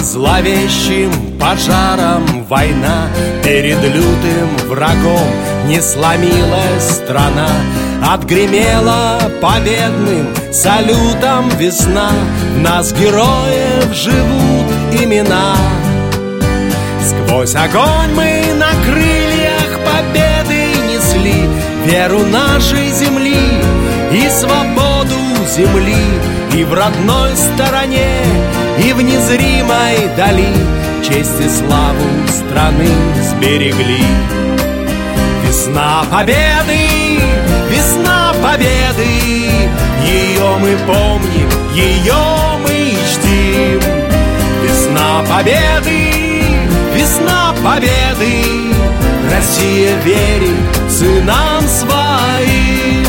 Зловещим пожаром война перед лютым врагом не сломилась страна. Отгремела победным салютом весна. В нас героев живут имена. Сквозь огонь мы на крыльях победы несли веру нашей земли и свободу земли. И в родной стороне, и в незримой дали честь и славу страны сберегли. Весна победы, весна победы, ее мы помним, ее мы чтим. Весна победы, весна победы, Россия верит сынам своим.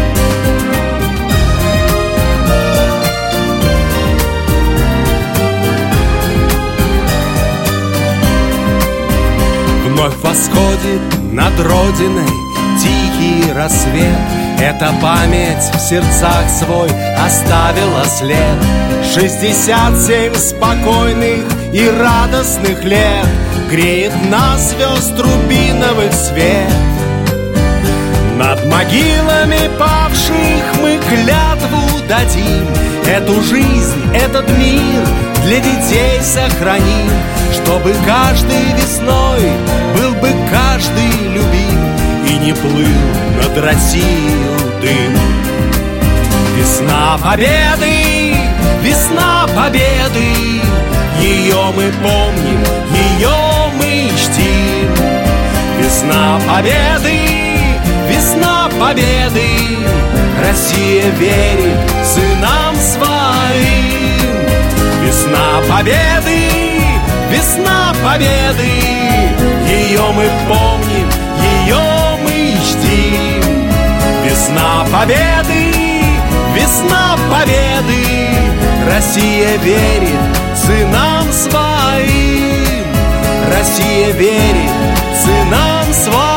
Вновь восходит над Родиной тихий рассвет. Эта память в сердцах свой оставила след. 67 спокойных и радостных лет греет нас звезд рубиновых свет. Над могилами павших мы клятву дадим. Эту жизнь, этот мир для детей сохраним, чтобы каждой весной был бы каждый любим и не плыл над Россией дым. Весна победы, весна победы, ее мы помним, ее мы чтим. Весна победы, весна победы, Россия верит сынам своим. Весна победы, весна победы, ее мы помним, ее мы чтим. Весна победы, весна победы, Россия верит сынам своим. Россия верит сынам своим.